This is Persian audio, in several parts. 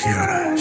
سیارش.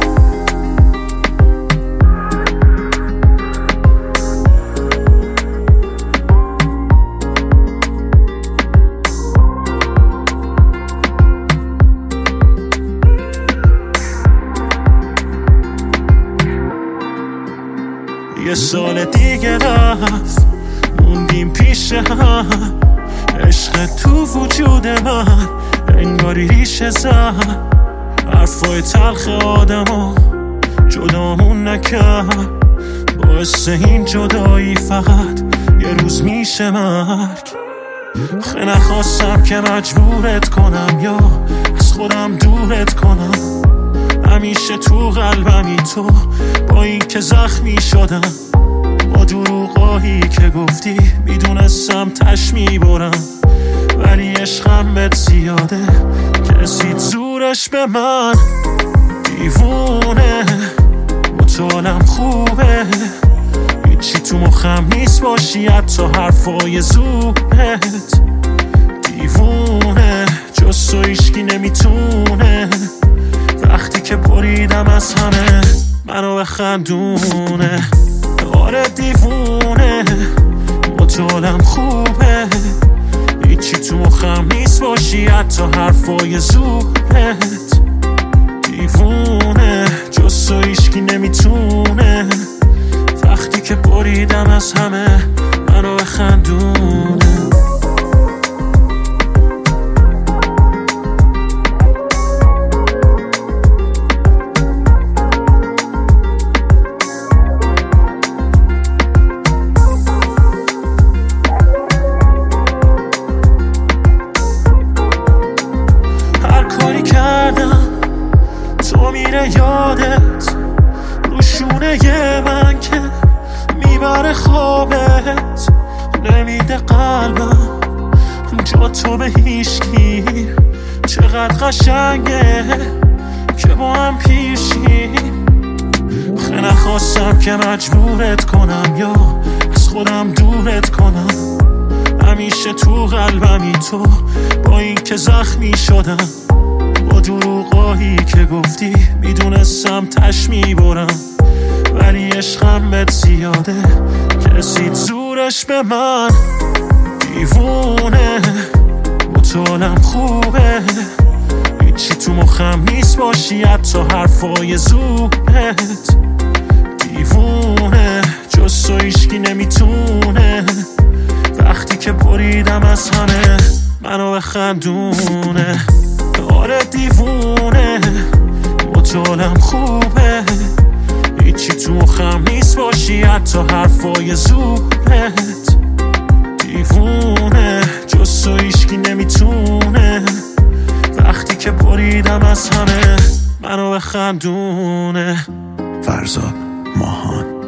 یه سال دیگه رفت موندیم پیش هم، عشق تو وجود من انگاری ریشه زد، حرفای تلخ آدمو جدامون نکرد، باعث این جدایی فقط یه روز میشه مرگ. خیلی نخواستم که مجبورت کنم یا از خودم دورت کنم، همیشه تو قلبمی تو، با این که زخمی شدم، با دروغایی که گفتی میدونستم تش میبرم، ولی عشقم بهت زیاده کسید زورش به من. دیوونه مطالم خوبه، هیچی تو مخم نیست باشی حتی حرفای زورت. دیوونه جز تو هیچکی نمیتونه، وقتی که بریدم از همه منو بخندونه. آره دیوونه مطالم خوبه، هیچی تو مخم نیست باشی حتی حرفای زورت. دیوونه جز تو هیچکی نمیتونه، وقتی که بریدم از همه منو بخندونه. تو میره یادت روشونه من که میبره خوابت، نمیده قلبم جا تو به هیشکی. چقدر قشنگه که با هم پیشیم، خیلی نخواستم که مجبورت کنم یا از خودم دورت کنم، همیشه تو قلبمی تو، با این که زخمی شدم، با دروغایی که گفتی میدونستم تش میبرم، ولی عشقم بهت زیاده کسید زورش به من. دیوونه مطالم خوبه، هیچی تو مخم نیست باشی حتی حرفای زورت. دیوونه جز تو هیچکی نمیتونه، وقتی که بریدم از همه منو بخندونه. آره دیوونه مطالم خوبه، هیچی تو مخم نیست باشی حتی حرفای زورت. دیوونه جز تو هیچکی نمیتونه، وقتی که بریدم از همه منو بخندونه. فرزاد ماهان.